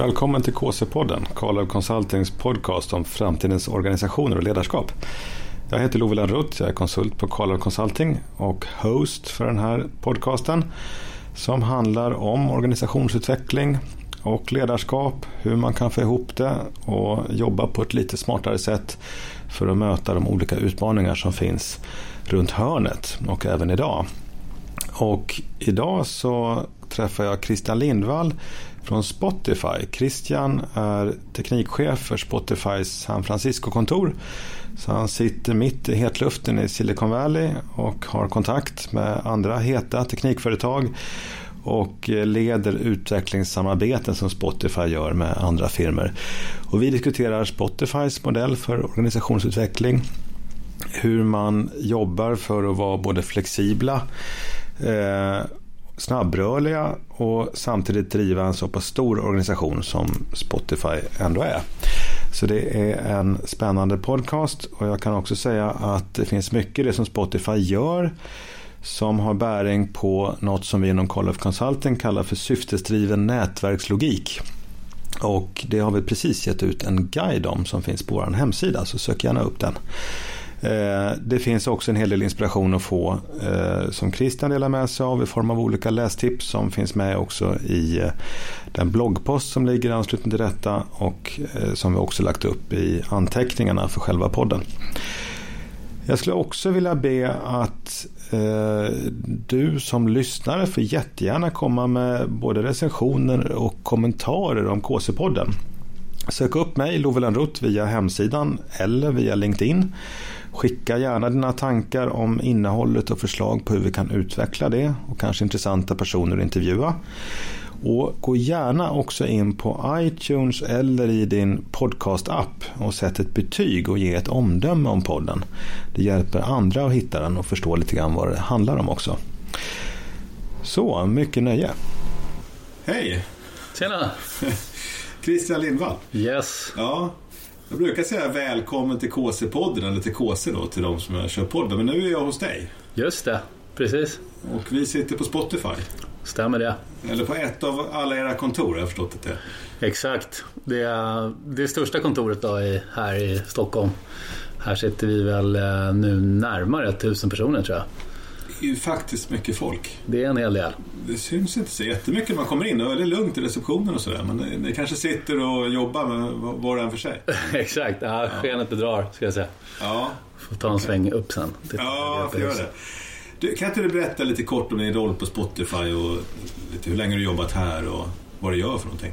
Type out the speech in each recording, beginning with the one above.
Välkommen till KC-podden, Carlöv Consultings podcast om framtidens organisationer och ledarskap. Jag heter Love Landrutt, jag är konsult på Carlöv Consulting och host för den här podcasten som handlar om organisationsutveckling och ledarskap, hur man kan få ihop det och jobba på ett lite smartare sätt för att möta de olika utmaningar som finns runt hörnet och även idag. Och idag så träffar jag Christian Lindvall från Spotify. Christian är teknikchef för Spotifys San Francisco-kontor. Så han sitter mitt i hetluften i Silicon Valley och har kontakt med andra heta teknikföretag och leder utvecklingssamarbeten som Spotify gör med andra firmor. Och vi diskuterar Spotifys modell för organisationsutveckling, hur man jobbar för att vara både flexibla, snabbrörliga och samtidigt driva en så pass stor organisation som Spotify ändå är. Så det är en spännande podcast och jag kan också säga att det finns mycket i det som Spotify gör som har bäring på något som vi inom Carlöv Consulting kallar för syftesdriven nätverkslogik. Och det har vi precis gett ut en guide om som finns på vår hemsida, så sök gärna upp den. Det finns också en hel del inspiration att få som Christian delar med sig av i form av olika lästips som finns med också i den bloggpost som ligger i anslutning till detta och som vi också lagt upp i anteckningarna för själva podden. Jag skulle också vilja be att du som lyssnare får jättegärna komma med både recensioner och kommentarer om KC-podden. Sök upp mig, Love Landrutt, via hemsidan eller via LinkedIn. Skicka gärna dina tankar om innehållet och förslag på hur vi kan utveckla det och kanske intressanta personer att intervjua. Och gå gärna också in på iTunes eller i din podcast-app och sätt ett betyg och ge ett omdöme om podden. Det hjälper andra att hitta den och förstå lite grann vad det handlar om också. Så, mycket nöje. Hej! Tjena! Christian Lindvall. Yes. Ja, jag brukar säga välkommen till KC-podden eller till KC då, till de som jag kör podden. Men nu är jag hos dig. Just det, precis. Och vi sitter på Spotify. Stämmer det. Eller på ett av alla era kontor, jag har förstått det. Exakt. Det är det största kontoret då här i Stockholm. Här sitter vi väl nu närmare 1000 personer tror jag. Det är ju faktiskt mycket folk. Det är en hel del. Det syns inte så jättemycket när man kommer in. Och det är lugnt i receptionen och sådär. Men det kanske sitter och jobbar med var och en för sig. Exakt, ja, skenet bedrar ska jag säga. Ja. Får ta en sväng upp sen. Ja, får göra det. Kan inte du berätta lite kort om din roll på Spotify och lite hur länge du jobbat här och vad du gör för någonting?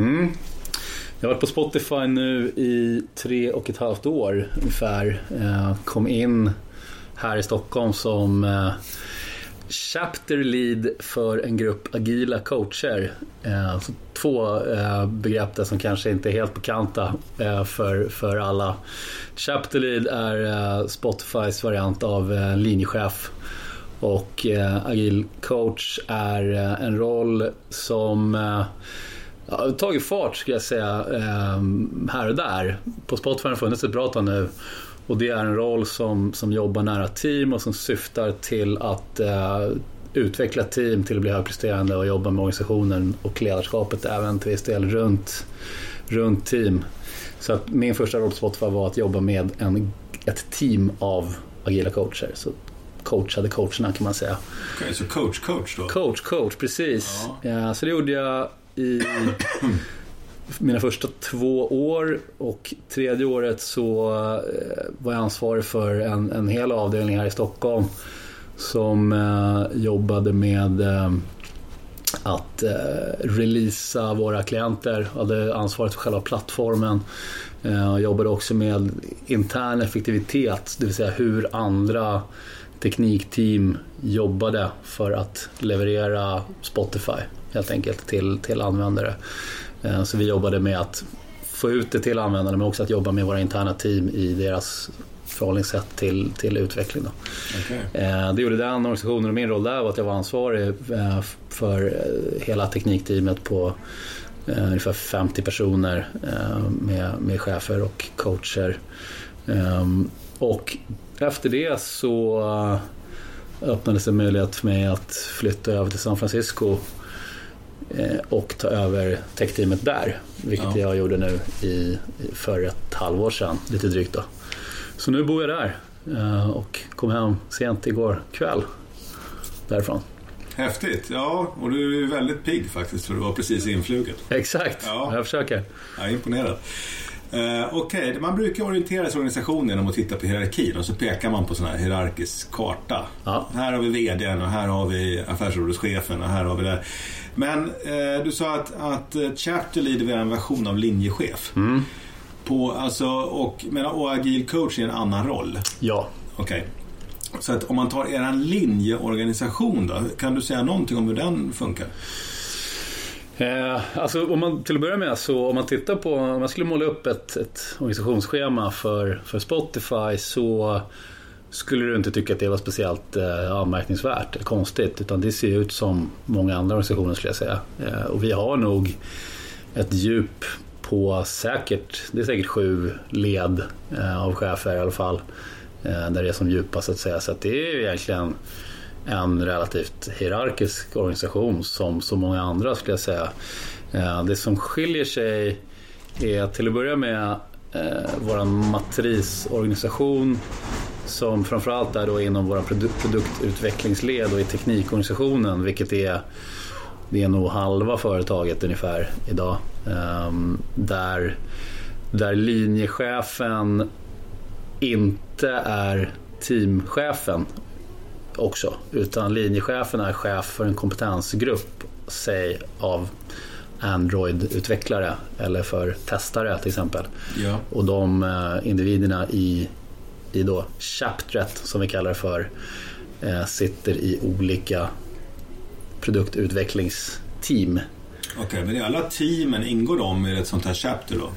Jag har varit på Spotify nu i 3,5 år ungefär. Kom in här i Stockholm som chapter lead för en grupp agila coacher. Så 2 begrepp där som kanske inte är helt bekanta för alla. Chapter lead är Spotifys variant av linjechef. Och agil coach är en roll som tagit fart ska jag säga här och där. På Spotify har det funnits ett bra tag nu. Och det är en roll som jobbar nära team och som syftar till att utveckla team till att bli högpresterande och jobba med organisationen och ledarskapet även till viss del runt team. Så att min första roll på Spotify var att jobba med ett team av agila coacher. Så coachade coacherna kan man säga. Okej, så coach då? Coach, precis. Ja, så det gjorde jag i mina första 2 år och 3:e året så var jag ansvarig för en hel avdelning här i Stockholm som jobbade med att releasa våra klienter. Jag hade ansvaret för själva plattformen. Jag jobbade också med intern effektivitet, det vill säga hur andra teknikteam jobbade för att leverera Spotify helt enkelt till användare. Så vi jobbade med att få ut det till användarna men också att jobba med våra interna team i deras förhållningssätt till utveckling då. Okay. Det gjorde den organisationen och min roll där var att jag var ansvarig för hela teknikteamet på ungefär 50 personer med chefer och coacher. Och efter det så öppnades en möjlighet för mig att flytta över till San Francisco och ta över techteamet där, vilket jag gjorde nu för ett halvår sedan, lite drygt då. Så nu bor jag där och kom hem sent igår kväll därifrån. Häftigt, ja, och du är väldigt pigg faktiskt, för du var precis influgen. Exakt, jag försöker. Jag är imponerad. Okej, man brukar orientera sig organisationen genom att titta på hierarkin och så pekar man på sån här hierarkisk karta. Här har vi vdn och här har vi affärsområdeschefen och här har vi det. Men du sa att chapter leader är en version av linjechef. Och agil coach är en annan roll. Ja. Okej. Så att om man tar er linjeorganisation då, kan du säga någonting om hur den funkar? Alltså om man till att börja med, så om man tittar på, om man skulle måla upp ett organisationsschema för Spotify, så skulle du inte tycka att det var speciellt anmärkningsvärt eller konstigt, utan det ser ut som många andra organisationer, skulle jag säga. Och vi har nog ett djup på det är säkert 7 led av chefer i alla fall, där det är som djupast, så att säga. Så att det är ju egentligen en relativt hierarkisk organisation som så många andra, skulle jag säga. Det som skiljer sig är till att börja med vår matrisorganisation, som framförallt är då inom våra produktutvecklingsled och i teknikorganisationen, vilket är nog halva företaget ungefär idag, där linjechefen inte är teamchefen också, utan linjechefen är chef för en kompetensgrupp, säg av Android-utvecklare eller för testare till exempel. Ja. Och de individerna i då chaptret, som vi kallar det för, sitter i olika produktutvecklingsteam. Okej, men i alla teamen ingår de i ett sånt här chapter då?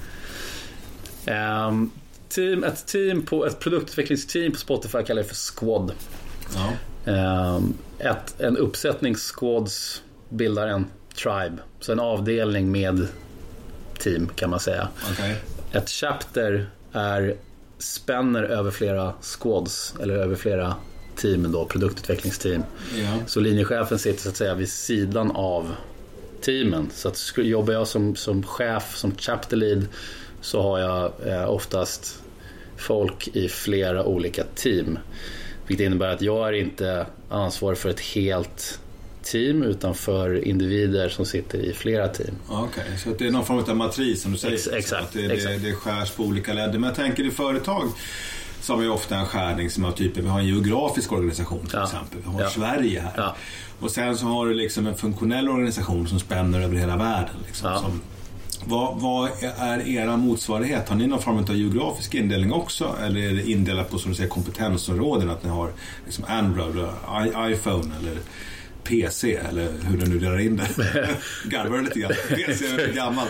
Ett produktutvecklingsteam på Spotify kallar det för squad. Ja. En uppsättning squads bildar en tribe, så en avdelning med team, kan man säga. Okay. Ett chapter spänner över flera squads eller över flera team då, produktutvecklingsteam. Ja. Så linjechefen sitter, så att säga, vid sidan av teamen. Så att jobbar jag som chef, som chapter lead, så har jag oftast folk i flera olika team. Vilket innebär att jag är inte ansvarig för ett helt team, utan för individer som sitter i flera team. Okej, så det är någon form av matris som du säger. Exakt. Det skärs på olika ledder. Men jag tänker, i företag så har vi ofta en skärning som har typen, vi har en geografisk organisation till exempel. Vi har Sverige här. Ja. Och sen så har du liksom en funktionell organisation som spänner över hela världen. Liksom, vad är era motsvarighet? Har ni någon form av geografisk indelning också? Eller är det indelat på, som du säger, kompetensområden? Att ni har liksom Android, iPhone eller PC, eller hur du nu delar in det? Garvar lite grann. PC är gammalt.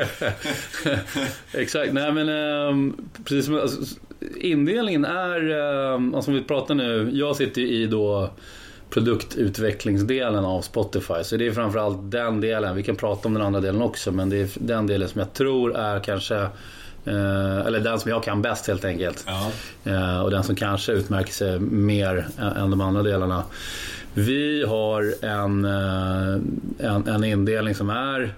Exakt. Nej, men precis som, alltså, indelningen är, alltså, vi pratar nu, jag sitter i då produktutvecklingsdelen av Spotify, så det är framförallt den delen. Vi kan prata om den andra delen också, men det är den delen som jag tror är kanske eller den som jag kan bäst, helt enkelt. Ja. Och den som kanske utmärker sig mer än de andra delarna. Vi har en indelning som är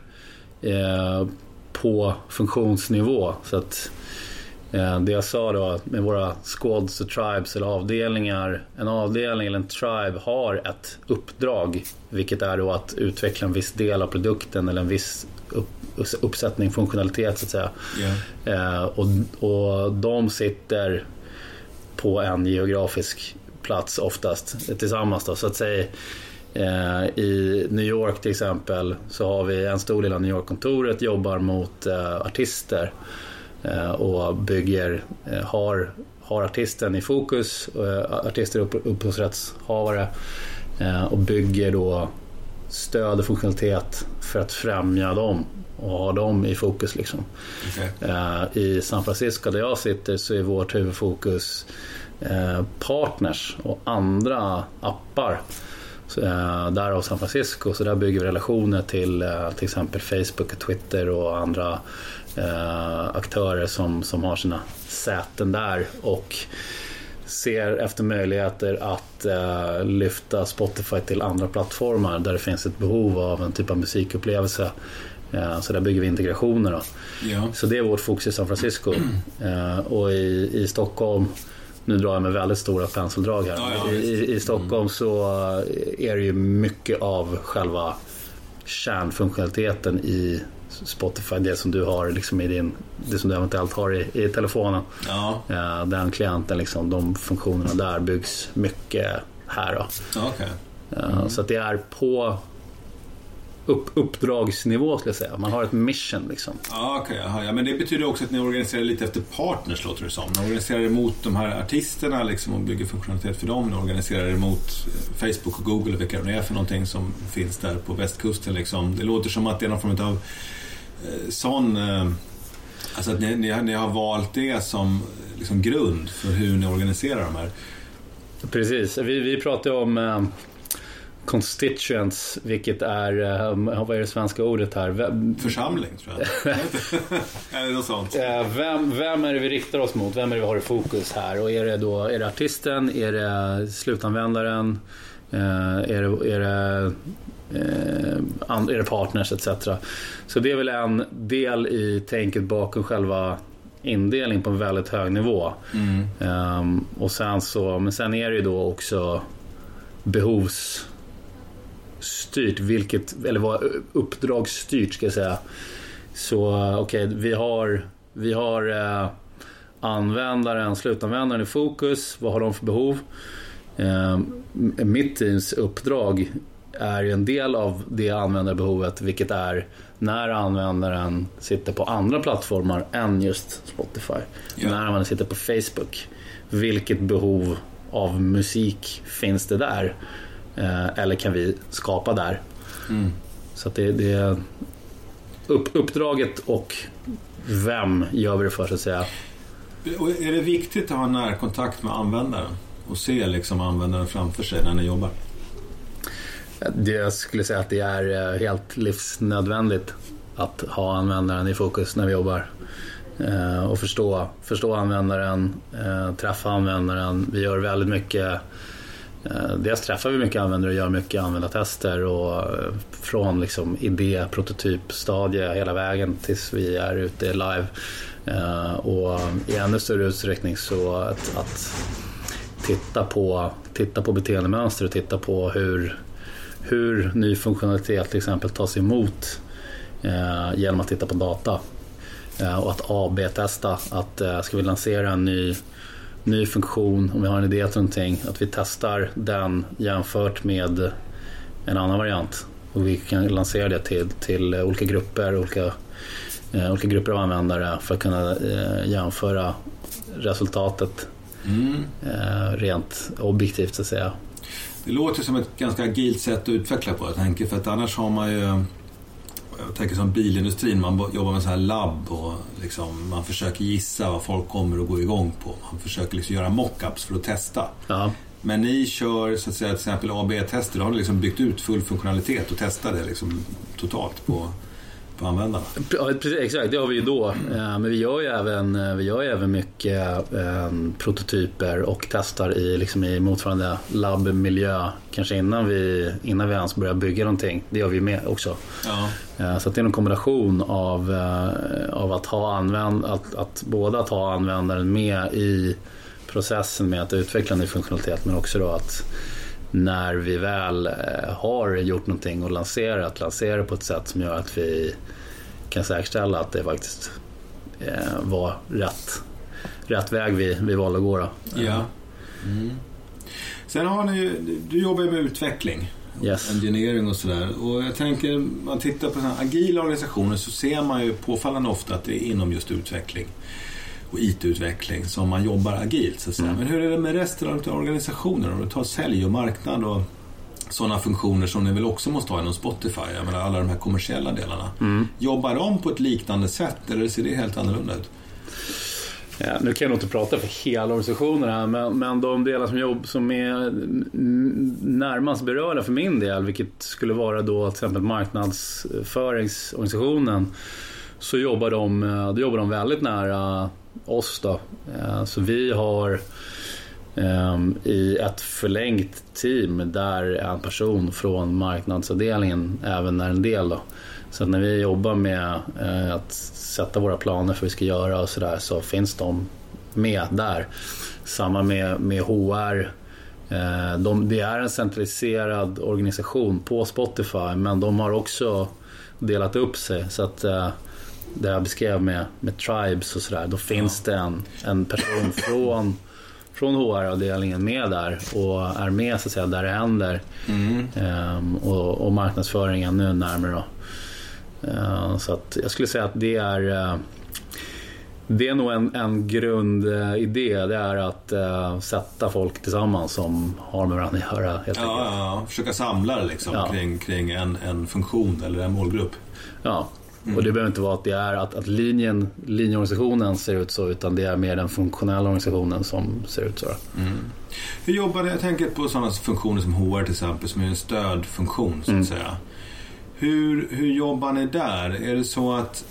på funktionsnivå, så att det jag sa då med våra squads och tribes eller avdelningar, en avdelning eller en tribe har ett uppdrag, vilket är då att utveckla en viss del av produkten eller en viss uppsättning funktionalitet, så att säga. Yeah. Och de sitter på en geografisk plats oftast tillsammans då, så att säga. I New York till exempel så har vi en stor del av New York-kontoret jobbar mot artister och bygger, har artisten i fokus, artister och upphovsrättshavare, och bygger då stöd och funktionalitet för att främja dem och ha dem i fokus liksom. Okay. I San Francisco där jag sitter så är vårt huvudfokus partners och andra appar där av San Francisco, så där bygger vi relationer till exempel Facebook och Twitter och andra aktörer som har sina säten där, och ser efter möjligheter att lyfta Spotify till andra plattformar där det finns ett behov av en typ av musikupplevelse. Så där bygger vi integrationer då. Ja. Så det är vårt fokus i San Francisco. Och i Stockholm, nu drar jag med väldigt stora penseldrag här. Ja. I Stockholm så är det ju mycket av själva kärnfunktionaliteten i Spotify, det som du har liksom det som du eventuellt har i telefonen. Ja. Den klienten liksom, de funktionerna där byggs mycket här då. Okay. Så att det är på uppdragsnivå skulle jag säga. Man har ett mission liksom. Okay. Ja, men det betyder också att ni organiserar lite efter partners, låter det som. Ni organiserar emot de här artisterna liksom, och bygger funktionalitet för dem. Ni organiserar emot Facebook och Google, vilka det är för någonting som finns där på västkusten liksom. Det låter som att det är någon form av sån, alltså att ni har valt det som liksom grund för hur ni organiserar de här. Precis, vi pratar om constituents, vilket är vad är det svenska ordet här? Församling, tror jag. Är det något sånt? Vem är det vi riktar oss mot? Vem är det vi har i fokus här? Och är det artisten? Är det slutanvändaren? Är det partners etc. Så det är väl en del i tänket bakom själva indelning på en väldigt hög nivå. Och sen sen är det ju då också behovsstyrt, eller vad uppdragsstyrt ska jag säga. Så okej, vi har användaren, slutanvändaren i fokus. Vad har de för behov? Mitt teams uppdrag är ju en del av det användarbehovet, vilket är när användaren sitter på andra plattformar än just Spotify. När användaren sitter på Facebook, vilket behov av musik finns det där? Eller kan vi skapa där? Så att det är uppdraget och vem gör vi det för, så att säga. Och är det viktigt att ha närkontakt med användaren och se liksom användaren framför sig när ni jobbar? Jag skulle säga att det är helt livsnödvändigt att ha användaren i fokus när vi jobbar. Och förstå användaren, träffa användaren. Vi gör väldigt mycket. Dels träffar vi mycket användare och gör mycket användartester, och från liksom idé, prototyp, stadie hela vägen tills vi är ute live. Och i ännu större utsträckning så att titta på beteendemönster och titta på hur ny funktionalitet till exempel tas emot genom att titta på data, och att AB-testa att ska vi lansera en ny funktion, om vi har en idé till någonting, att vi testar den jämfört med en annan variant, och vi kan lansera det till olika grupper, olika grupper av användare för att kunna jämföra resultatet rent objektivt, så att säga. Det låter som ett ganska agilt sätt att utveckla på, jag tänker, för att annars har man ju, jag tänker som bilindustrin, man jobbar med så här labb och liksom, man försöker gissa vad folk kommer att gå igång på. Man försöker liksom göra mockups för att testa. Ja. Men ni kör så att säga till exempel AB-tester, då har ni liksom byggt ut full funktionalitet och testar det liksom totalt på användarna. Ja, precis, exakt, det har vi ju då. Men vi gör ju även mycket prototyper och testar i motsvarande labbmiljö, kanske innan vi ens börjar bygga någonting. Det gör vi med också. Ja. Så att det är en kombination av att ha användaren med i processen med att utveckla ny funktionalitet, men också då att när vi väl har gjort någonting och lansera på ett sätt som gör att vi kan säkerställa att det faktiskt var rätt väg vi valde att gå då. Ja. Sen har du jobbar med utveckling, engineering och sådär, och jag tänker, man tittar på sådana agila organisationer så ser man ju påfallande ofta att det är inom just utveckling och IT-utveckling som man jobbar agilt, så att säga. Men hur är det med resten av organisationer? Om du tar sälj och marknad och sådana funktioner som ni väl också måste ha inom Spotify, jag menar alla de här kommersiella delarna. Jobbar de på ett liknande sätt, eller ser det helt annorlunda ut? Ja, nu kan jag nog inte prata för hela organisationen här, men de delar som är närmast berörda för min del, vilket skulle vara då till exempel marknadsföringsorganisationen, så jobbar de väldigt nära oss då. Så vi har i ett förlängt team där en person från marknadsavdelningen även är en del då. Så att när vi jobbar med att sätta våra planer för vad vi ska göra och sådär, så finns de med där. Samma med HR. Det är en centraliserad organisation på Spotify, men de har också delat upp sig. Så att det jag beskrev med tribes och sådär, då finns det en person från HR-avdelningen med där och är med så att säga där det händer. Och marknadsföringen nu närmare då. Så att jag skulle säga att det är nog en grundidé. Det är att sätta folk tillsammans som har med varandra att göra. Försöka samla det liksom, kring en funktion eller en målgrupp. Ja, och det behöver inte vara att det är att linjeorganisationen ser ut så, utan det är mer den funktionella organisationen som ser ut så. Hur jobbar det? Jag tänker på sådana funktioner som HR till exempel, som är en stödfunktion så att säga. Hur jobbar ni där? Är det så att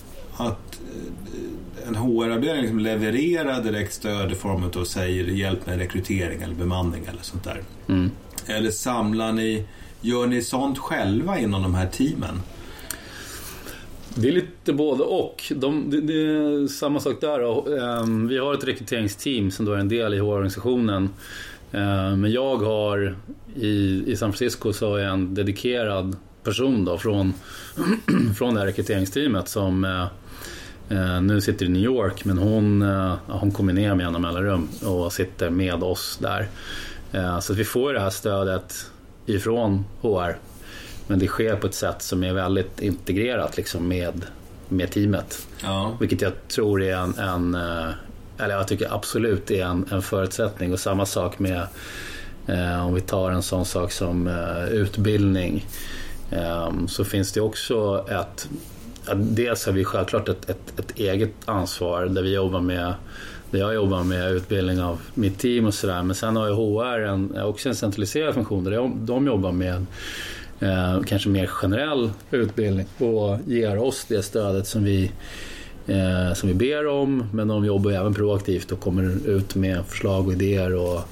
en HR-avdelning liksom levererar direkt stöd i form av säger hjälp med rekrytering eller bemanning eller sånt där? Eller gör ni sånt själva inom de här teamen? Det är lite både och. Det är samma sak där. Vi har ett rekryteringsteam som då är en del i HR-organisationen. Men jag har i San Francisco så är jag en dedikerad person då från det här rekryteringsteamet som nu sitter i New York, men hon kommer ner med genom alla rum och sitter med oss där. Så att vi får det här stödet ifrån HR, men det sker på ett sätt som är väldigt integrerat liksom med teamet. Vilket jag tror är eller jag tycker absolut är en förutsättning. Och samma sak med om vi tar en sån sak som utbildning, så finns det också dels har vi självklart ett eget ansvar där jag jobbar med utbildning av mitt team och sådär, men sen har ju HR också en centraliserad funktion där de jobbar med kanske mer generell utbildning och ger oss det stödet som vi ber om, men de jobbar även proaktivt och kommer ut med förslag och idéer och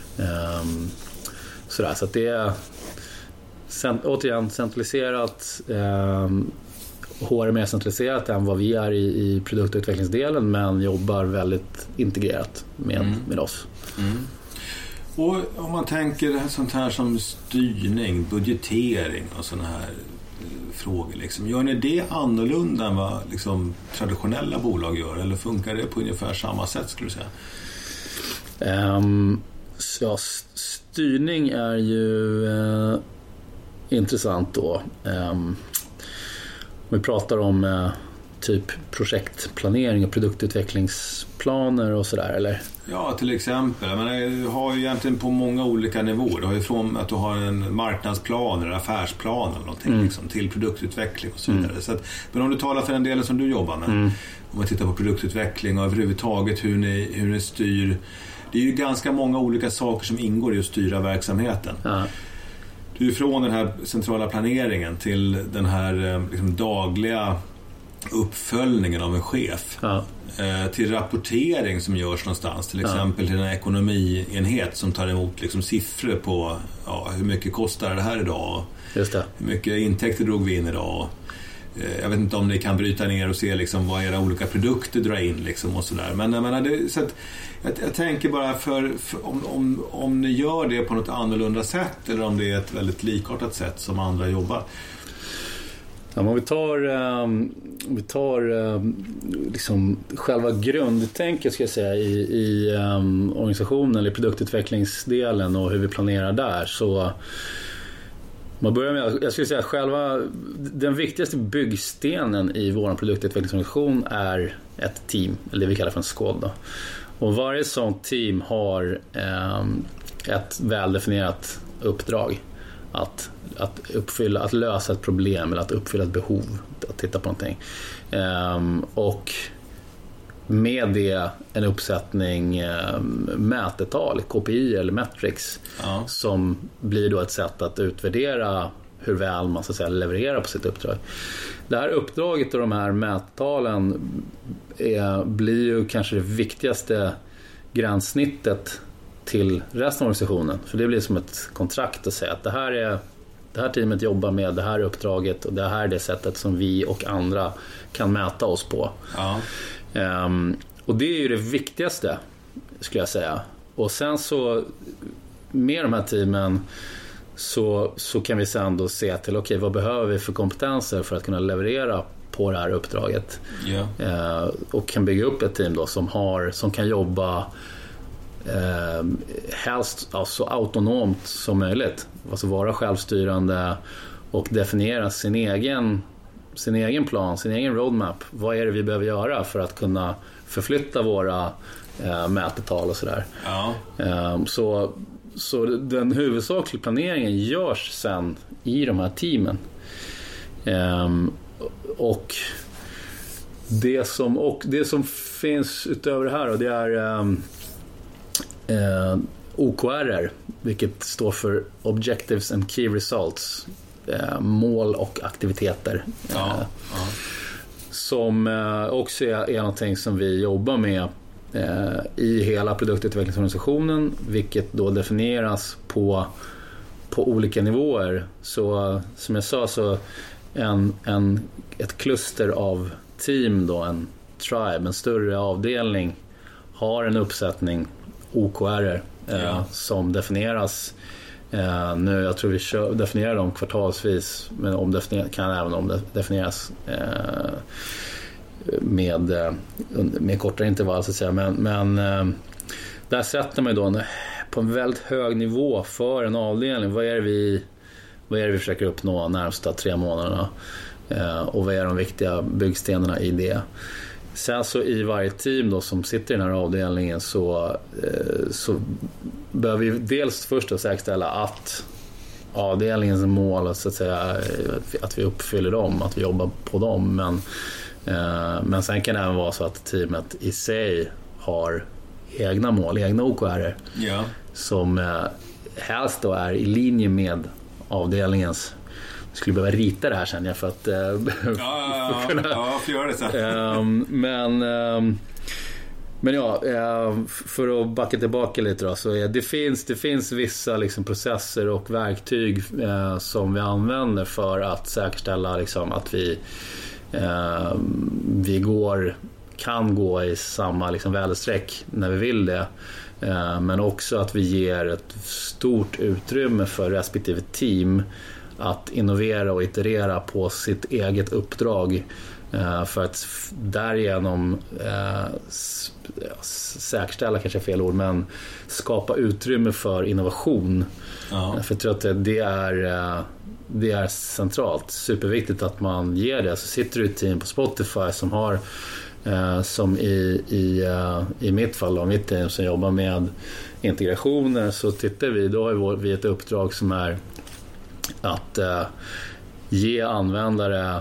sådär. Så att det är återigen centraliserat. HR är mer centraliserat än vad vi är i produktutvecklingsdelen, men jobbar väldigt integrerat med oss. Och om man tänker sånt här som styrning, budgetering och såna här frågor liksom, gör ni det annorlunda än vad liksom traditionella bolag gör, eller funkar det på ungefär samma sätt skulle du säga? Styrning är ju intressant då. Vi pratar om typ projektplanering och produktutvecklingsplaner och sådär, eller? Ja, till exempel. Du har ju egentligen på många olika nivåer. Du har ju från att du har en marknadsplan eller affärsplan eller någonting liksom, till produktutveckling och så vidare. Så att, men om du talar för den delen som du jobbar med, om man tittar på produktutveckling och överhuvudtaget hur ni styr, det är ju ganska många olika saker som ingår i att styra verksamheten. Du är från den här centrala planeringen till den här liksom, dagliga uppföljningen av en chef, till rapportering som görs någonstans, till exempel till en ekonomienhet som tar emot liksom, siffror på hur mycket kostar det här idag, just det. Hur mycket intäkter drog vi in idag. Jag vet inte om ni kan bryta ner och se liksom, vad era olika produkter drar in liksom, och sådär. Men jag menar, så att, jag tänker bara om ni gör det på något annorlunda sätt eller om det är ett väldigt likartat sätt som andra jobbar. Ja, om vi tar liksom själva grundtänket ska jag säga i organisationen eller produktutvecklingsdelen och hur vi planerar där, så man börjar med, jag skulle säga att den viktigaste byggstenen i vår produktutvecklingsorganisation är ett team, eller det vi kallar för en squad då. Och varje sånt team har ett väldefinierat uppdrag att uppfylla, att lösa ett problem eller att uppfylla ett behov, att titta på någonting. Och med det en uppsättning mätetal, KPI eller metrics, som blir då ett sätt att utvärdera hur väl man så att säga levererar på sitt uppdrag. Det här uppdraget och de här mättalen blir ju kanske det viktigaste gränssnittet till resten av organisationen. För det blir som ett kontrakt att säga att det här teamet jobbar med det här uppdraget och det här är det sättet som vi och andra kan mäta oss på. Ja. Och det är ju det viktigaste, skulle jag säga. Och sen så med de här teamen så kan vi sen då se till okej, vad behöver vi för kompetenser för att kunna leverera på det här uppdraget. Yeah. Och kan bygga upp ett team då som kan jobba helst så autonomt som möjligt. Alltså vara självstyrande och definiera sin egen plan, sin egen roadmap. Vad är det vi behöver göra för att kunna förflytta våra mätetal och sådär. Ja. Så den huvudsakliga planeringen görs sen i de här teamen. Och det som finns utöver det här då, det är OKR, vilket står för Objectives and Key Results, mål och aktiviteter. Som också är någonting som vi jobbar med i hela produktutvecklingsorganisationen, vilket då definieras på olika nivåer. Så som jag sa, så ett kluster av team då, en tribe, en större avdelning, har en uppsättning OKR som definieras nu. Jag tror vi definierar dem kvartalsvis, men kan även definieras med kortare intervall så att säga. Men där sätter man då på en väldigt hög nivå för en avdelning. Vad är det vi försöker uppnå närmsta 3 månaderna? Och vad är de viktiga byggstenarna i det? Sen så i varje team då som sitter i den här avdelningen så behöver vi dels först att säkerställa att avdelningens mål, så att säga, att vi uppfyller dem, att vi jobbar på dem. Men sen kan det även vara så att teamet i sig har egna mål, egna OKR som helst då är i linje med avdelningens. Jag skulle behöva rita det här sen för att för göra det sen. Men för att backa tillbaka lite då, så det finns vissa liksom processer och verktyg som vi använder för att säkerställa liksom att vi kan gå i samma liksom väderstreck när vi vill det, men också att vi ger ett stort utrymme för respektive team att innovera och iterera på sitt eget uppdrag, för att därigenom säkerställa, kanske fel ord, men skapa utrymme för innovation. För jag tror att det är centralt, superviktigt att man ger det. Så sitter du i ett team på Spotify som har som i mitt fall och mitt team som jobbar med integrationer, så tittar vi, då har vi ett uppdrag som är att ge användare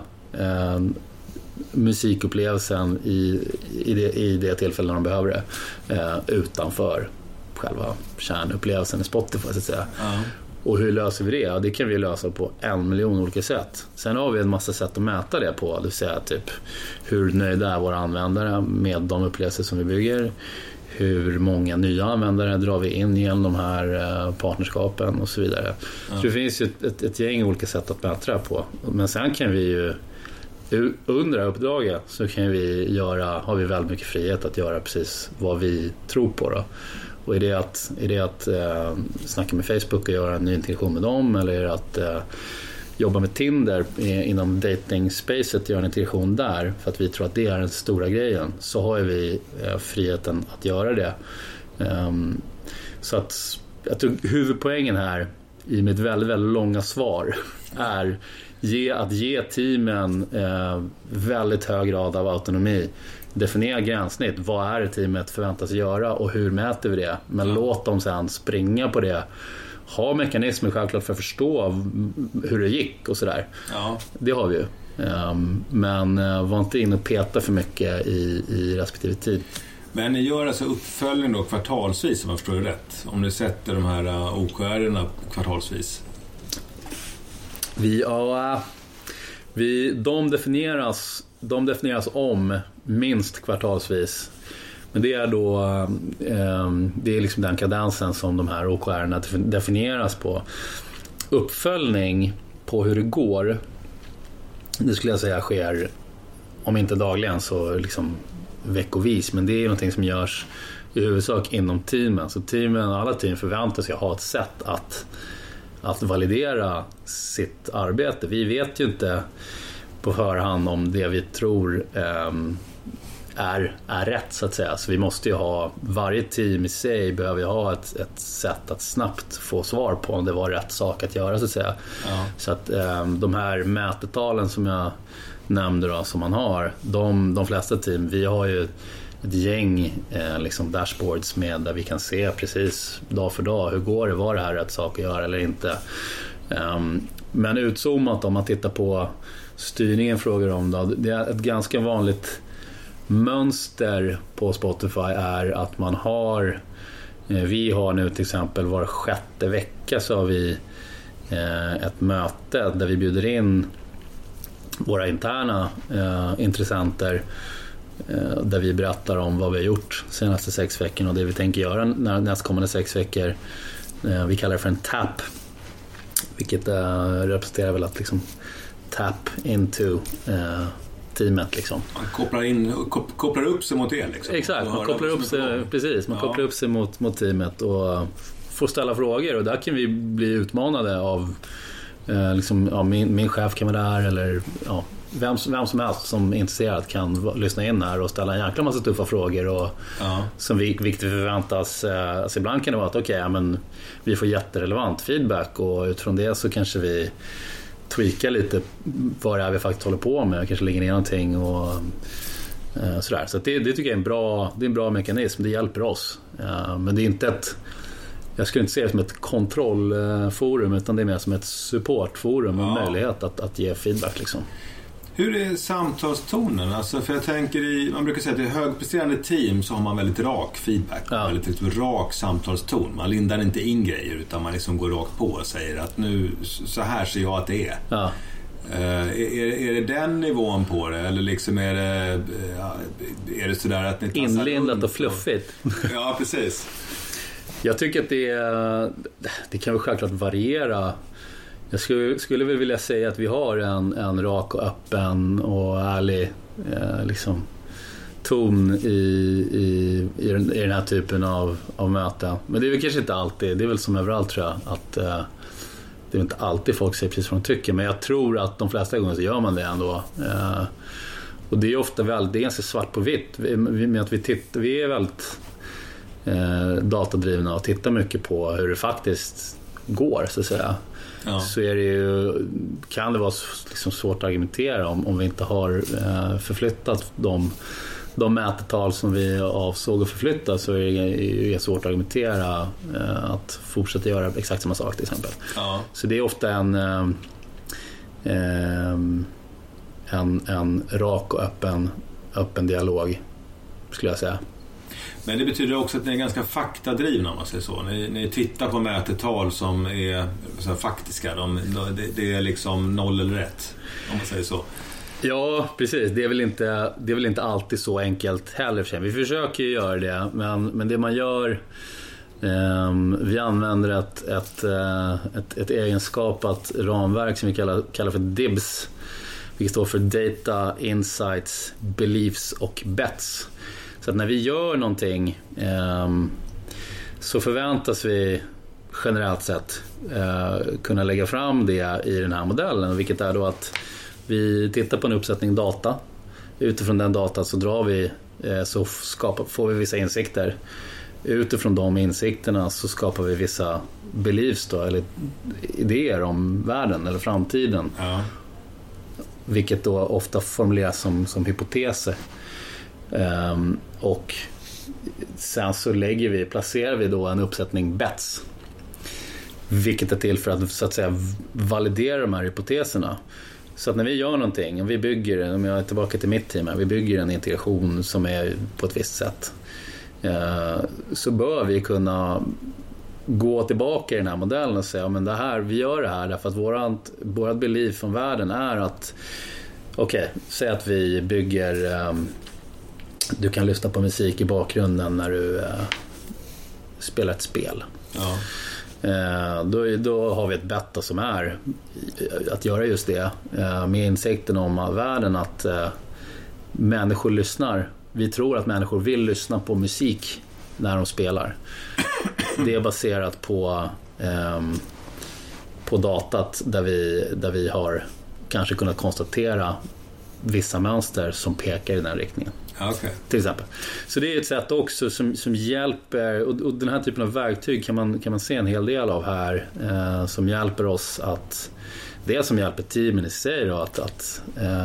musikupplevelsen i det tillfället när de behöver det, utanför själva kärnupplevelsen i Spotify, så att säga. Och hur löser vi det? Ja, det kan vi lösa på 1 miljon olika sätt. Sen har vi en massa sätt att mäta det på, det vill säga typ hur nöjda är våra användare med de upplevelser som vi bygger, hur många nya användare drar vi in genom de här partnerskapen och så vidare. Så det finns ju ett gäng olika sätt att mäta det på. Men sen kan vi ju under det här uppdraget så har vi väldigt mycket frihet att göra precis vad vi tror på då. Och är det att snacka med Facebook och göra en ny integration med dem, eller är det att jobba med Tinder inom dating-spacet och göra en integration där för att vi tror att det är den stora grejen, så har vi friheten att göra det. Så att jag tror huvudpoängen här i mitt väldigt, väldigt långa svar är att ge teamen väldigt hög grad av autonomi. Definiera gränssnitt. Vad är det teamet förväntas göra och hur mäter vi det? Men låt dem sedan springa på det. Ha mekanismer självklart för att förstå hur det gick och sådär. Det har vi ju. Men var inte in och peta för mycket i respektive tid. Men ni gör alltså uppföljning då kvartalsvis, om jag förstår det rätt? Om ni sätter de här OKR-erna kvartalsvis? De definieras om minst kvartalsvis. Men det är då det är liksom den kadensen som de här OKR:na definieras på. Uppföljning på hur det går, det skulle jag säga sker, om inte dagligen så liksom veckovis, men det är någonting som görs i huvudsak inom teamen. Så alla team förväntar sig ha ett sätt att validera sitt arbete. Vi vet ju inte på förhand om det vi tror är rätt, så att säga. Så vi måste ju ha, varje team i sig behöver ju ha ett sätt att snabbt få svar på om det var rätt sak att göra, så att säga. Ja. Så att de här mätetalen som jag nämnde då, som man har, de flesta team, vi har ju ett gäng liksom dashboards med där vi kan se precis dag för dag hur går det, var det här rätt sak att göra eller inte. Men utzoomat, om man tittar på styrningen, frågar om då, det är ett ganska vanligt mönster på Spotify är att man har, vi har nu till exempel var 6:e vecka så har vi ett möte där vi bjuder in våra interna intressenter, där vi berättar om vad vi har gjort de senaste 6 veckorna och det vi tänker göra nästkommande 6 veckor. Vi kallar det för en tap, vilket representerar väl att liksom tap into teamet liksom. Man kopplar upp sig mot er liksom. Exakt, man kopplar upp sig, precis, man kopplar upp sig mot teamet och får ställa frågor, och där kan vi bli utmanade av liksom, ja, min chef kan vara där, eller ja, vem som helst som är intresserad kan lyssna in här och ställa en jäkla massa tuffa frågor och som viktigt förväntas. Alltså ibland kan det vara att okej, men vi får jätterelevant feedback och utifrån det så kanske vi tweaka lite vad det är vi faktiskt håller på med och kanske lägger ner någonting och sådär. Så det tycker jag är en bra mekanism. Det hjälper oss. Men det är inte jag skulle inte se det som ett kontrollforum, utan det är mer som ett supportforum och möjlighet att ge feedback liksom. Hur är samtalstonen? Alltså, för jag tänker man brukar säga att i högpresterande team så har man väldigt rak feedback, väldigt rak samtalston. Man lindar inte in grejer utan man liksom går rakt på och säger att nu, så här ser jag att det är. Ja. Är det den nivån på det, eller liksom är det sådär att ni inlindat och fluffigt? Ja, precis. Jag tycker att det kan väl självklart variera. Jag skulle väl vilja säga att vi har en rak och öppen och ärlig liksom ton i den här typen av möten. Men det är väl kanske inte alltid, det är väl som överallt tror jag, att det är inte alltid folk säger precis vad de tycker, men jag tror att de flesta gånger så gör man det ändå. Och det är ofta det är ganska svart på vitt med att vi är väldigt datadrivna och tittar mycket på hur det faktiskt går, så att säga. Ja. Så är det ju, kan det vara liksom svårt att argumentera om vi inte har förflyttat de mätetal som vi avsåg att förflytta, så är det svårt att argumentera att fortsätta göra exakt samma sak till exempel. Ja. Så det är ofta en rak och öppen dialog, skulle jag säga. Men det betyder också att ni är ganska faktadrivna, om man säger så. Ni tittar på mätetal som är så faktiska. Det är liksom 0 eller 1, om man säger så. Ja, precis. Det är väl inte alltid så enkelt heller för sig. Vi försöker ju göra det, men det man gör, vi använder ett egenskapat ramverk som vi kallar för DIBS, vilket står för Data, Insights, Beliefs och Bets. Så att när vi gör någonting så förväntas vi generellt sett kunna lägga fram det i den här modellen, vilket är då att vi tittar på en uppsättning data. Utifrån den data så får vi vissa insikter. Utifrån de insikterna så skapar vi vissa beliefs då, eller idéer om världen eller framtiden. Ja. Vilket då ofta formuleras som hypoteser. Och sen så placerar vi då en uppsättning bets, vilket är till för att så att säga validera de här hypoteserna. Så att när vi gör någonting, om jag är tillbaka till mitt team här, vi bygger en integration som är på ett visst sätt, så bör vi kunna gå tillbaka i den här modellen och säga, men vi gör det här därför att vårat belief från världen är att säg att vi bygger du kan lyssna på musik i bakgrunden när du spelar ett spel. Ja. Då har vi ett bett som är att göra just det, med insikten om världen, att människor lyssnar. Vi tror att människor vill lyssna på musik när de spelar. Det är baserat på datat där vi har kanske kunnat konstatera vissa mönster som pekar i den riktningen. Okay. Till exempel. Så det är ett sätt också som hjälper, och den här typen av verktyg kan man se en hel del av här, som hjälper oss att, det som hjälper teamen i sig då, att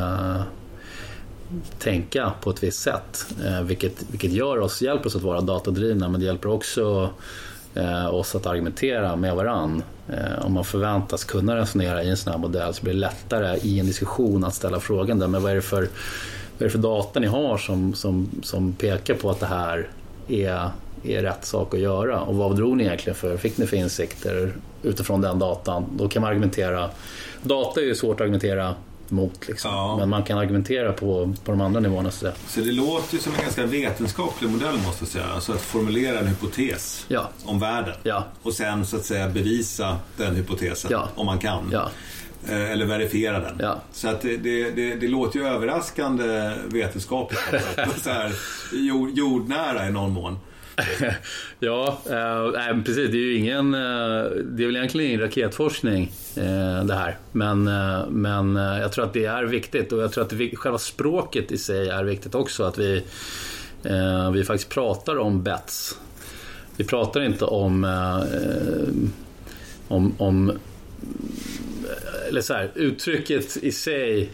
tänka på ett visst sätt, vilket hjälper oss att vara datadrivna, men det hjälper också oss att argumentera med varann. Om man förväntas kunna resonera i en sån här modell, så blir det lättare i en diskussion att ställa frågan där, men vad är det för data ni har som pekar på att det här är rätt sak att göra, och vad drog ni egentligen fick ni för insikter utifrån den datan? Då kan man argumentera. Data är ju svårt att argumentera mot liksom. Ja. Men man kan argumentera på de andra nivåerna. Så det låter ju som en ganska vetenskaplig modell, måste jag säga. Alltså att formulera en hypotes om världen. Ja. Och sen så att säga bevisa den hypotesen om man kan. Ja. Eller verifiera den. Ja. Så att det låter ju överraskande vetenskapligt. Så här, jordnära i någon mån. Ja, precis. Det är ju det är väl egentligen ingen raketforskning det här. Men jag tror att det är viktigt, och jag tror att själva språket i sig är viktigt också, att vi faktiskt pratar om bets. Vi pratar inte om eller så här, uttrycket i sig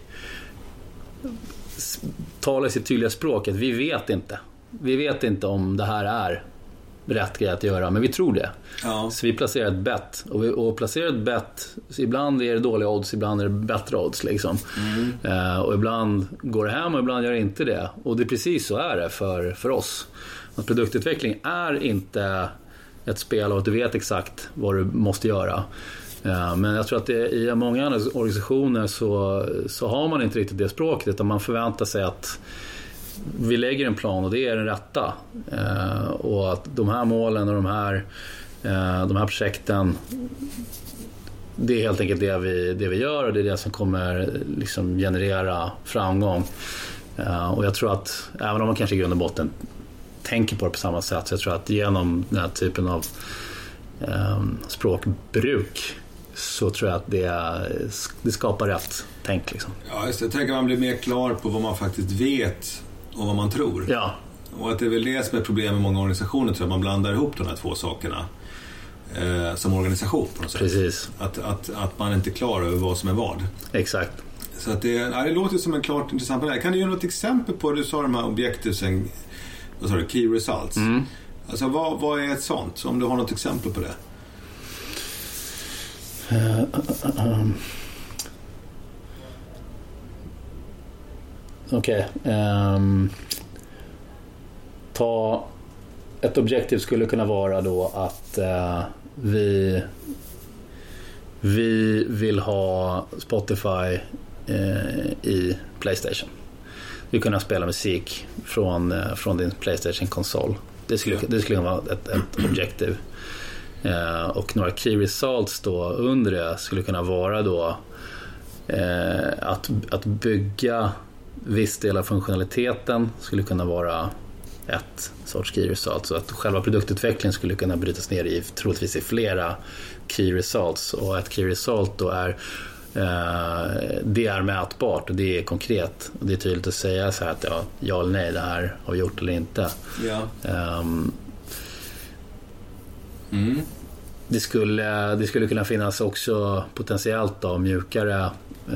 talar sitt tydliga språk, att vi vet inte om det här är rätt grej att göra, men vi tror det. Ja. Så vi placerar ett bet, och placerar ett bet, ibland är det dåliga odds, ibland är det bättre odds liksom. Och ibland går det hem och ibland gör det inte det, och det är precis så är det för oss. Att produktutveckling är inte ett spel och att du vet exakt vad du måste göra. Men jag tror att i många andra organisationer så har man inte riktigt det språket, utan man förväntar sig att vi lägger en plan och det är den rätta, och att de här målen och de här projekten, det är helt enkelt det vi gör, och det är det som kommer liksom generera framgång. Och jag tror att även om man kanske i grund och botten tänker på det på samma sätt, så jag tror att genom den här typen av språkbruk, så tror jag att det skapar rätt tänk liksom. Ja, just det. Jag tänker att man blir mer klar på vad man faktiskt vet och vad man tror. Ja. Och att det är väl det som är problem med många organisationer, tror jag, man blandar ihop de här två sakerna som organisation på något sätt. Precis. Att man inte är klar över vad som är vad. Exakt. Så att det låter som en klart intressant modell. Kan du ge något exempel på, du sa de här objectiven, vad sa du, key results. Alltså vad är ett sånt? Om du har något exempel på det. Okej. Ta ett objektiv skulle kunna vara då att vi vill ha Spotify i PlayStation. Vi kunna spela musik från din PlayStation-konsol. Det skulle vara ett objektiv. Och några key results då under det skulle kunna vara då att bygga viss del av funktionaliteten skulle kunna vara ett sorts key result, så att själva produktutvecklingen skulle kunna brytas ner troligtvis i flera key results, och ett key result då är det är mätbart och det är konkret och det är tydligt att säga så här att ja eller nej, det här har vi gjort eller inte. Ja. Det skulle kunna finnas också potentiellt då mjukare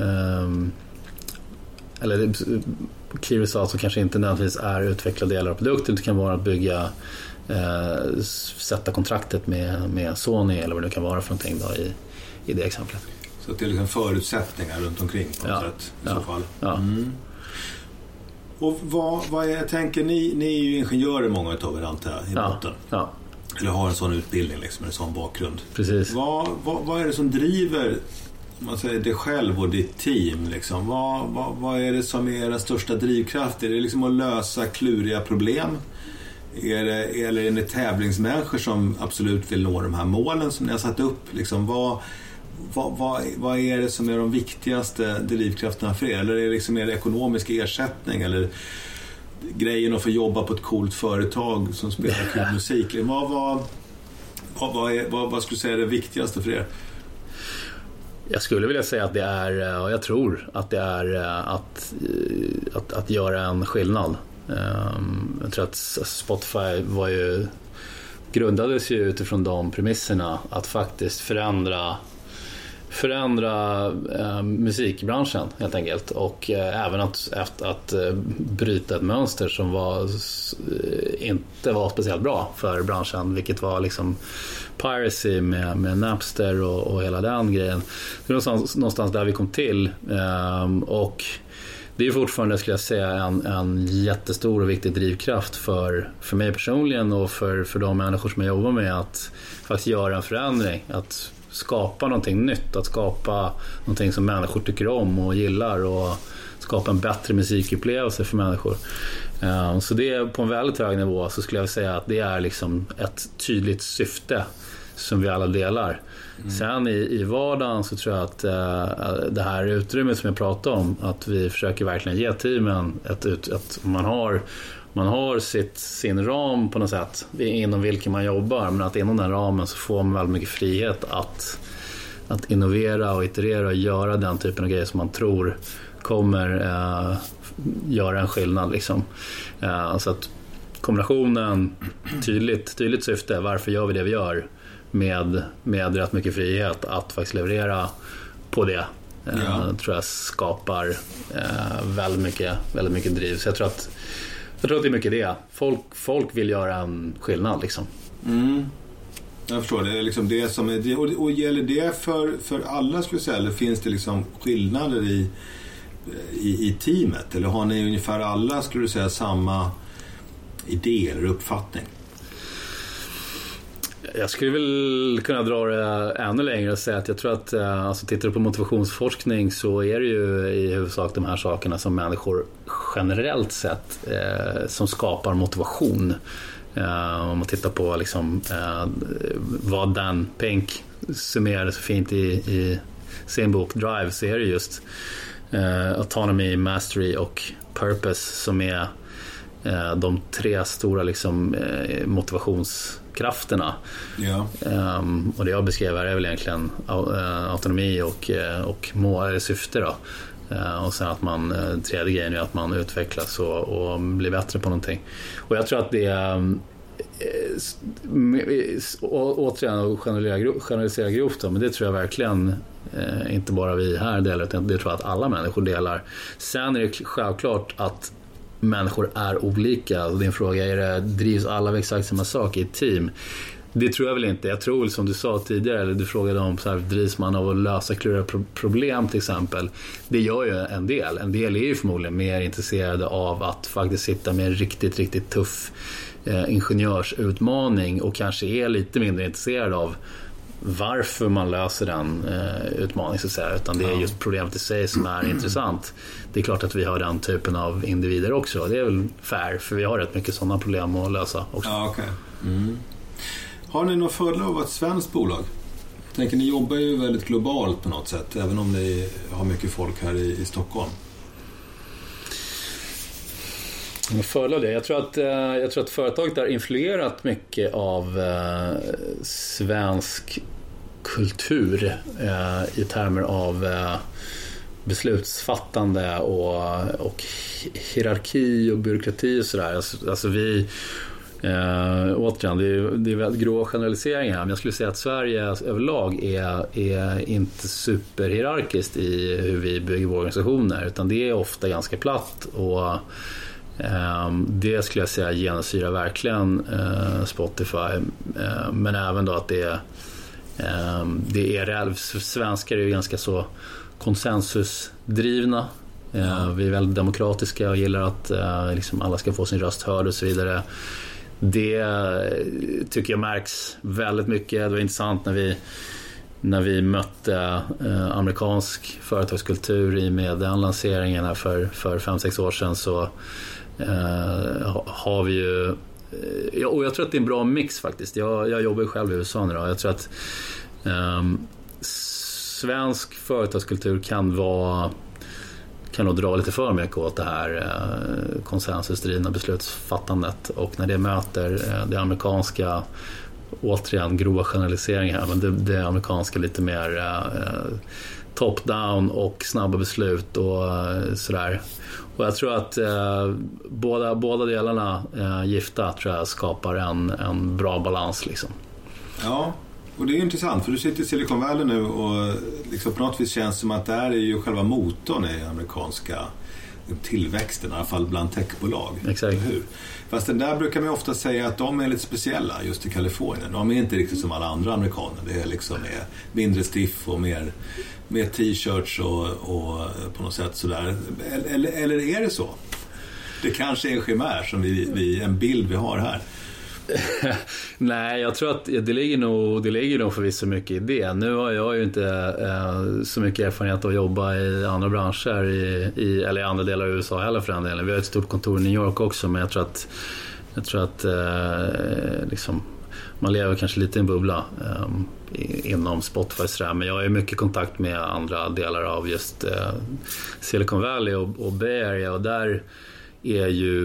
eller key results som kanske inte nödvändigtvis är utvecklade delar av produkten. Det kan vara att bygga sätta kontraktet med Sony eller vad det kan vara för någonting då i det exemplet. Så det är liksom förutsättningar runt omkring på något sätt i så fall. Ja. Och vad jag tänker, ni är ju ingenjörer många utav er antar jag i botten. Ja. Eller har en sån utbildning liksom, en sån bakgrund. Precis. Vad är det som driver man säger det själv och ditt team liksom, vad är det som är era största drivkraft? Är det liksom att lösa kluriga problem? Eller är det tävlingsmänniskor som absolut vill nå de här målen som ni har satt upp? Liksom, vad är det som är de viktigaste drivkrafterna för er? Eller är det liksom er ekonomisk ersättning? Eller grejen att få jobba på ett coolt företag som spelar kul musik? Vad skulle du säga är det viktigaste för er? Jag skulle vilja säga att det är, och jag tror att det är att göra en skillnad. Jag tror att Spotify grundades ju utifrån de premisserna att faktiskt förändra musikbranschen helt enkelt, och även att bryta ett mönster som inte var speciellt bra för branschen, vilket var liksom piracy med Napster och hela den grejen. Det är någonstans där vi kom till, och det är fortfarande, skulle jag säga, en jättestor och viktig drivkraft för mig personligen och för de människor som jag jobbar med, att faktiskt göra en förändring, att skapa någonting nytt, att skapa någonting som människor tycker om och gillar, och skapa en bättre musikupplevelse för människor. Så det är på en väldigt hög nivå, så skulle jag säga att det är liksom ett tydligt syfte som vi alla delar. Sen i vardagen så tror jag att det här utrymmet som jag pratade om, att vi försöker verkligen ge teamen att man har sin ram på något sätt inom vilken man jobbar, men att inom den ramen så får man väldigt mycket frihet att innovera och iterera och göra den typen av grejer som man tror kommer göra en skillnad liksom. Så att kombinationen tydligt syfte, varför gör vi det vi gör, med rätt mycket frihet att faktiskt leverera på det, tror jag skapar väldigt mycket driv. Så jag tror att det är mycket det. Folk vill göra en skillnad liksom. Jag förstår det. Liksom det som är, och gäller det för alla, skulle jag säga, eller finns det liksom skillnader i teamet, eller har ni ungefär alla, skulle du säga, samma idé eller uppfattning? Jag skulle väl kunna dra det ännu längre och säga att jag tror att alltså, tittar du på motivationsforskning så är det ju i huvudsak de här sakerna som människor generellt sett som skapar motivation. Om man tittar på liksom, vad Dan Pink summerade så fint i sin bok Drive, så är det just autonomy, mastery och purpose som är de tre stora liksom, motivationskrafterna. Och det jag beskriver är väl egentligen autonomi och mål, syfte då. Och sen att man, tredje grejen är att man utvecklas och blir bättre på någonting. Och jag tror att det återigen att generalisera grovt då, men det tror jag verkligen inte bara vi här delar, utan det tror jag att alla människor delar. Sen är det självklart att människor är olika. Din fråga är, drivs alla av exakt samma sak i ett team? Det tror jag väl inte. Jag tror, som du sa tidigare, eller du frågade om så här, drivs man av att lösa kluriga problem till exempel. Det gör ju en del. En del är ju förmodligen mer intresserade av att faktiskt sitta med en riktigt tuff ingenjörsutmaning, och kanske är lite mindre intresserad av varför man löser den utmaningen så att säga, utan det är just problemet i sig som är intressant. Det är klart att vi har den typen av individer också. Det är väl fair, för vi har rätt mycket sådana problem att lösa också. Ja, okay. Har ni någon fördel av ett svenskt bolag? Jag tänker, ni jobbar ju väldigt globalt på något sätt, även om ni har mycket folk här i Stockholm. Det. Jag tror att företaget har influerat mycket av svensk kultur i termer av beslutsfattande och hierarki och byråkrati och sådär. Alltså vi återigen, det är väldigt grå generaliseringar här, men jag skulle säga att Sverige överlag är inte superhierarkiskt i hur vi bygger våra organisationer, utan det är ofta ganska platt, och det skulle jag säga genomsyrar verkligen Spotify, men även då att det är svenskar är ju ganska så konsensusdrivna. Vi är väldigt demokratiska och gillar att liksom alla ska få sin röst hörd och så vidare. Det tycker jag märks väldigt mycket. Det var intressant när när vi mötte amerikansk företagskultur i med den lanseringen här för 5-6 år sedan, så har vi ju, och jag tror att det är en bra mix faktiskt. Jag jobbar ju själv i USA nu då. Jag tror att svensk företagskultur kan nog dra lite för mycket åt det här konsensusdrivna beslutsfattandet, och när det möter det amerikanska, återigen grova generaliseringar, men det amerikanska lite mer top-down och snabba beslut och sådär. Och jag tror att båda delarna gifta tror jag skapar en bra balans liksom. Ja, och det är intressant för du sitter i Silicon Valley nu och liksom på något vis känns som att det här är ju själva motorn i amerikanska tillväxten, i alla fall bland techbolag. Exakt. Hur? Fast den där brukar man ofta säga att de är lite speciella just i Kalifornien. De är inte riktigt som alla andra amerikaner. Det är liksom mindre stiff och mer t-shirts och på något sätt sådär. Eller är det så? Det kanske är en chimär som en bild vi har här. Nej, jag tror att det ligger nog förvisso mycket i det. Nu har jag ju inte så mycket erfarenhet att jobba i andra branscher eller i andra delar av USA heller för den delen. Vi har ett stort kontor i New York också, men jag tror att liksom, man lever kanske lite i en bubbla inom Spotify sådär. Men jag har ju mycket kontakt med andra delar av just Silicon Valley och Bay Area, och där är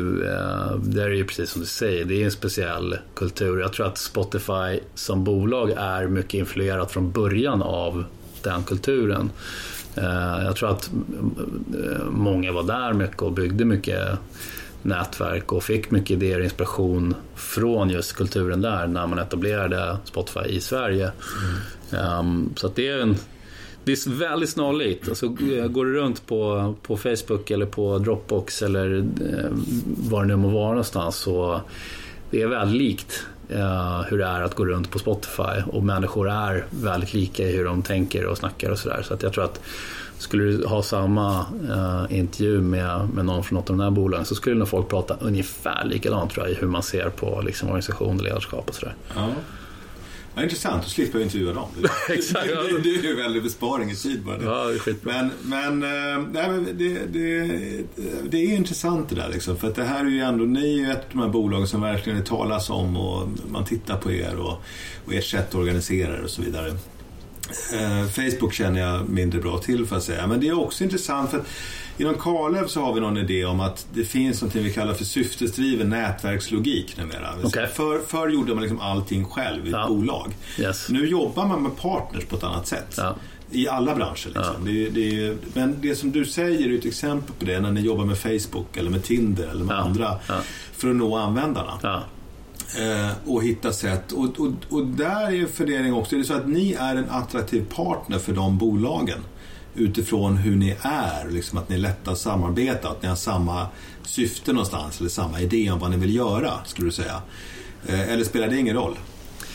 ju precis som du säger, det är en speciell kultur. Jag tror att Spotify som bolag är mycket influerat från början av den kulturen. Jag tror att många var där mycket och byggde mycket nätverk och fick mycket idéer och inspiration från just kulturen där när man etablerade Spotify i Sverige. Så att det är väldigt snarlikt. Alltså, går du runt på Facebook eller på Dropbox eller var det nu må vara någonstans, så det är väldigt likt hur det är att gå runt på Spotify, och människor är väldigt lika i hur de tänker och snackar och sådär. Så att jag tror att skulle du ha samma intervju med någon från något av de här bolagen, så skulle nog folk prata ungefär likadant tror jag, i hur man ser på liksom, organisation och ledarskap och sådär. Ja. Ja, intressant, du slipper intervjua dem. Exakt. Det är ju väldigt besparing i tid bara. Ja, det är skitbra. Men det är intressant det där liksom, för att det här är ju ändå, ni är ju ett av de här bolagen som verkligen det talas om och man tittar på er och ert sätt att organisera och så vidare. Facebook känner jag mindre bra till för att säga, men det är också intressant för att inom Kalev så har vi någon idé om att det finns något vi kallar för syftesdriven nätverkslogik numera. Okay. Förr gjorde man liksom allting själv i ett bolag. Yes. Nu jobbar man med partners på ett annat sätt. Ja. I alla branscher liksom. Men det som du säger är ett exempel på det när ni jobbar med Facebook eller med Tinder eller med andra för att nå användarna. Och hitta sätt och där är fördelning också. Det är så att ni är en attraktiv partner för de bolagen utifrån hur ni är, liksom att ni är lätta att samarbeta, att ni har samma syfte någonstans eller samma idé om vad ni vill göra, skulle du säga. Eller spelar det ingen roll?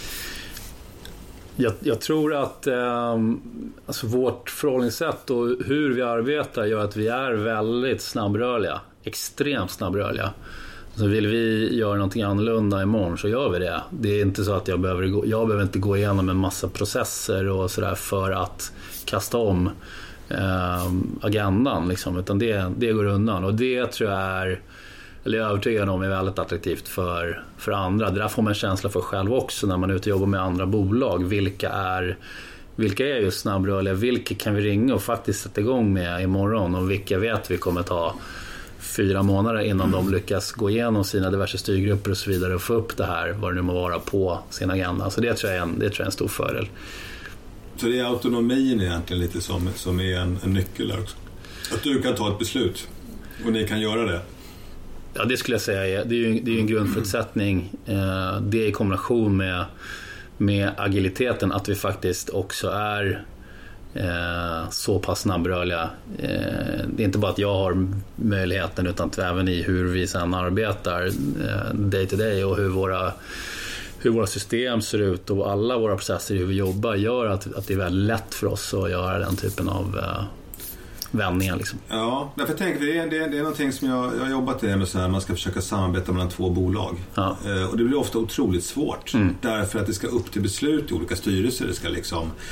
Jag tror att alltså vårt förhållningssätt och hur vi arbetar gör att vi är väldigt snabbrörliga, extremt snabbrörliga. Så vill vi göra någonting annorlunda imorgon så gör vi det. Det är inte så att jag behöver inte gå igenom en massa processer och sådär för att kasta om agendan liksom, utan det går undan, och det tror jag är övertygad om är väldigt attraktivt för andra. Det där får man en känsla för själv också när man är ute och jobbar med andra bolag. Vilka är just snabbrörliga, vilka kan vi ringa och faktiskt sätta igång med imorgon, och vilka vet vi kommer ta 4 månader innan de lyckas gå igenom sina diverse styrgrupper och så vidare och få upp det här, vad det nu må vara, på sin agenda. Så det tror jag är en stor fördel. Så det är autonomin egentligen lite som är en nyckel också. Att du kan ta ett beslut och ni kan göra det. Ja, det skulle jag säga. Det är ju en grundförutsättning. Det i kombination med agiliteten, att vi faktiskt också är så pass snabbrörliga. Det är inte bara att jag har möjligheten, utan även i hur vi sedan arbetar day to day och hur våra system ser ut och alla våra processer, hur vi jobbar, gör att det är väldigt lätt för oss att göra den typen av vändningar liksom. Ja, därför tänker vi det är någonting som jag har jobbat med så här, man ska försöka samarbeta mellan 2 bolag. Ja. Och det blir ofta otroligt svårt därför att det ska upp till beslut i olika styrelser, det ska liksom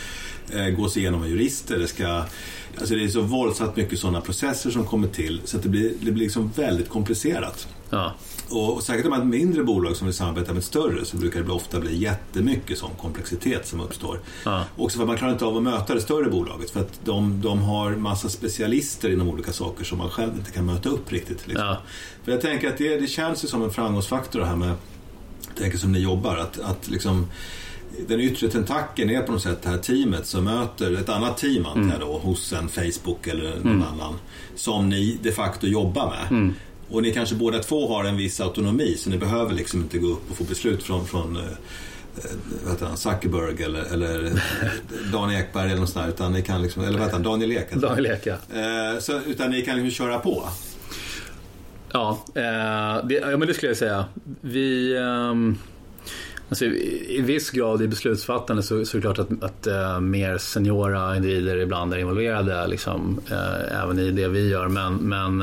gås igenom av jurister. Alltså det är så våldsamt mycket sådana processer som kommer till så att det blir liksom väldigt komplicerat. Ja. Och säkert om ett mindre bolag som vill samarbeta med ett större så brukar det ofta bli jättemycket sån komplexitet som uppstår. Ja. Också för att man klarar inte av att möta det större bolaget för att de har massa specialister inom olika saker som man själv inte kan möta upp riktigt. Liksom. Ja. För jag tänker att det känns ju som en framgångsfaktor det här med, jag tänker som ni jobbar, att liksom den yttre tentakeln är på något sätt det här teamet som möter ett annat team då, hos en Facebook eller någon annan som ni de facto jobbar med. Och ni kanske båda två har en viss autonomi så ni behöver liksom inte gå upp och få beslut från Zuckerberg eller Daniel Ekberg eller något sånt där, utan ni kan liksom, eller Daniel Ek. Daniel Ek, ja. Utan ni kan liksom köra på. Ja, men det skulle jag säga. Vi alltså, i viss grad i beslutsfattande så är det klart att mer seniora individer ibland är involverade liksom, även i det vi gör, men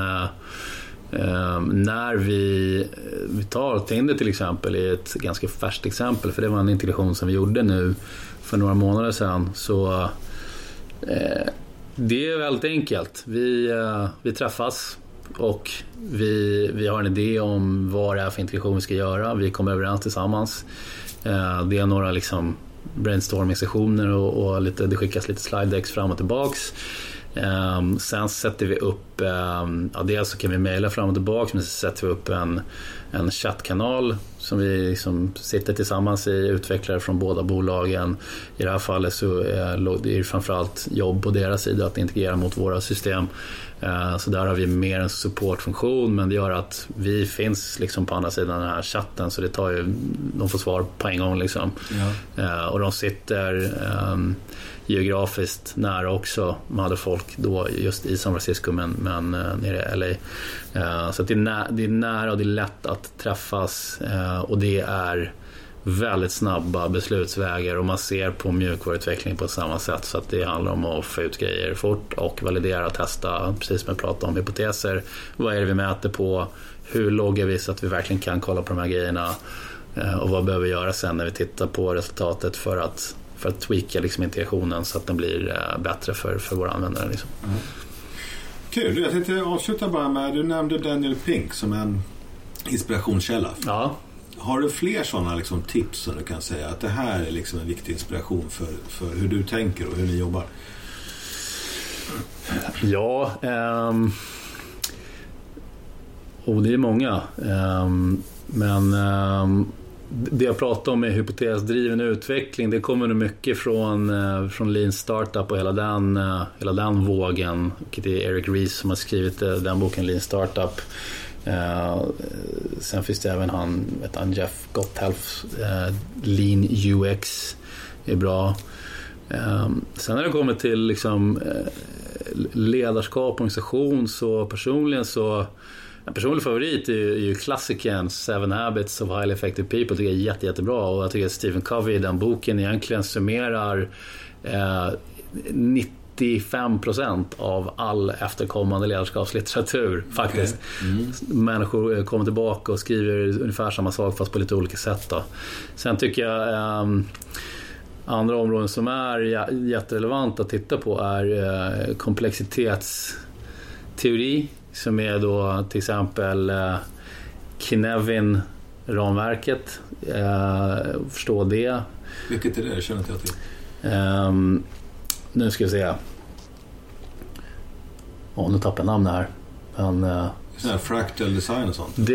när vi tar Tinder till exempel är ett ganska färskt exempel, för det var en integration som vi gjorde nu för några månader sedan, så det är väldigt enkelt. Vi träffas och vi har en idé om vad det är för integration vi ska göra. Vi kommer överens tillsammans. Det är några liksom brainstorming-sessioner och det skickas lite slide decks fram och tillbaks. Sen sätter vi upp dels så kan vi mejla fram och tillbaka, men så sätter vi upp en chattkanal som vi liksom sitter tillsammans i, utvecklare från båda bolagen. I det här fallet så är det framförallt jobb på deras sida att integrera mot våra system, så där har vi mer en supportfunktion, men det gör att vi finns liksom på andra sidan den här chatten, så det tar ju, de får svar på en gång liksom. Och de sitter geografiskt nära också. Man hade folk då just i San Francisco men nere i LA. Så att det är nära och det är lätt att träffas, och det är väldigt snabba beslutsvägar, och man ser på mjukvaruutveckling på samma sätt, så att det handlar om att få ut grejer fort och validera och testa, precis som jag pratade om, hypoteser. Vad är det vi mäter på? Hur loggar vi så att vi verkligen kan kolla på de här grejerna? Och vad behöver vi göra sen när vi tittar på resultatet för att tweaka liksom integrationen så att den blir bättre för våra användare liksom. Kul, jag tänkte avsluta bara med, du nämnde Daniel Pink som en inspirationskälla. Ja. Har du fler sådana liksom tips som du kan säga att det här är liksom en viktig inspiration för hur du tänker och hur ni jobbar? Ja, det är många, men det jag pratar om är hypotesdriven utveckling. Det kommer nog mycket från Lean Startup och hela den vågen. Det är Eric Ries som har skrivit den boken Lean Startup. Sen finns det även han Jeff Gotthelf, Lean UX är bra. Sen när det kommer till liksom, ledarskap och organisation, så en personlig favorit är ju klassikern 7 Habits of Highly Effective People. Det är jättebra, och jag tycker att Stephen Covey i den boken egentligen summerar 95% av all efterkommande ledarskapslitteratur faktiskt. Människor kommer tillbaka och skriver ungefär samma sak fast på lite olika sätt då. Sen tycker jag andra områden som är jätterelevant att titta på är komplexitetsteori, som är då till exempel Kinevin-ramverket. Förstå det. Vilket är det? Jag känner inte till. Nu ska vi se. Nu tappar jag namn här. Men, fractal design och sånt.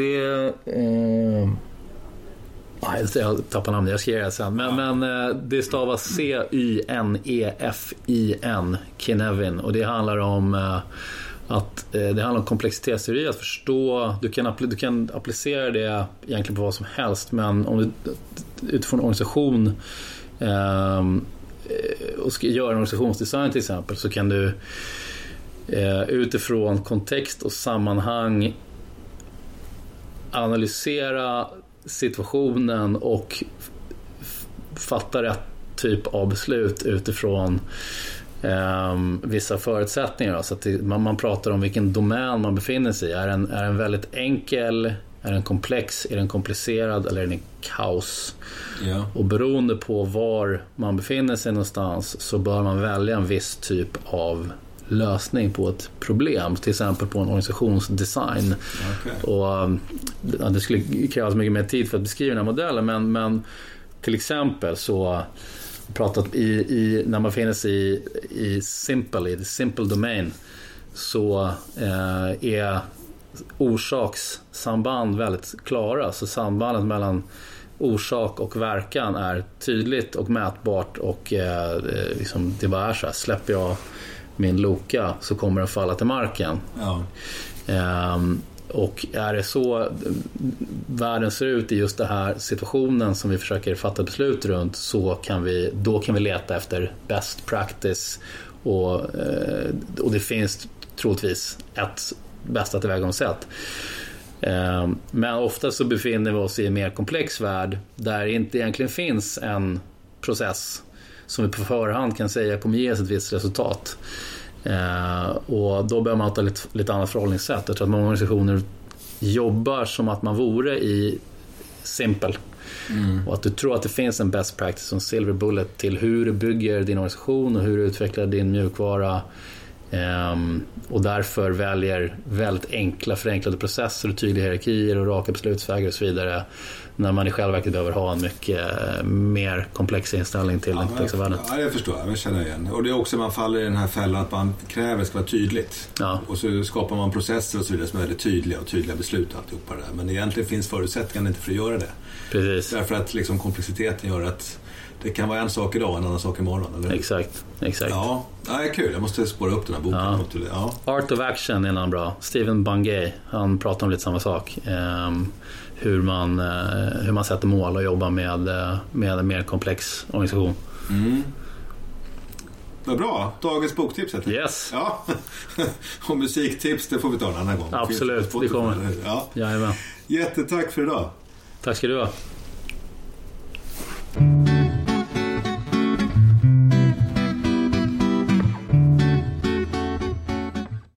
Jag tappar namn, jag ska göra det sen. Men det stavas C-Y-N-E-F-I-N, Kinevin. Och det handlar om komplexitetsteori, att förstå. Du kan applicera det egentligen på vad som helst, men om du utifrån organisation och ska göra en organisationsdesign till exempel, så kan du utifrån kontext och sammanhang analysera situationen och fatta rätt typ av beslut utifrån vissa förutsättningar. Så att man pratar om vilken domän man befinner sig i. Är en väldigt enkel Är den komplex? Är den komplicerad? Eller är den kaos? Ja. Och beroende på var man befinner sig någonstans så bör man välja en viss typ av lösning på ett problem, till exempel på en organisationsdesign. Och det skulle krävas mycket mer tid för att beskriva den här modellen, men till exempel så pratat när man finns i the simple domain, så är orsakssamband väldigt klara. Så sambandet mellan orsak och verkan är tydligt och mätbart, och liksom det bara är så här: släpper jag min Loka så kommer den falla till marken. Ja. Och är det så världen ser ut i just den här situationen som vi försöker fatta beslut runt, så kan vi leta efter best practice, och det finns troligtvis ett bästa tillvägagångssätt. Men ofta så befinner vi oss i en mer komplex värld där det inte egentligen finns en process som vi på förhand kan säga kommer ge oss ett visst resultat. Och då behöver man ha ett lite annat förhållningssätt. Jag tror att många organisationer jobbar som att man vore i simple. Och att du tror att det finns en best practice, en silver bullet till hur du bygger din organisation och hur du utvecklar din mjukvara. Och därför väljer väldigt enkla förenklade processer och tydliga hierarkier och raka beslutsvägar och så vidare, när man i själva verket behöver ha en mycket mer komplex inställning till den komplexa världen. Ja, det förstår jag känner igen. Och det är också man faller i den här fällan att man kräver ska vara tydligt. Ja. Och så skapar man processer och så vidare som är väldigt tydliga beslut och alltihopa det. Men egentligen finns förutsättningar inte för att göra det. Precis. Därför att liksom komplexiteten gör att det kan vara en sak idag och en annan sak imorgon. Eller? Exakt. Ja, det är kul. Jag måste spåra upp den här boken. Ja. Art of Action är en bra. Stephen Bungay, han pratar om lite samma sak. Hur man sätter mål och jobbar med en mer komplex organisation. Vad bra. Dagens boktips heter det. Yes. Ja. Och musiktips, det får vi ta en annan gång. Absolut, det kommer. Ja. Jajamän. Jättetack för idag. Tack ska du ha.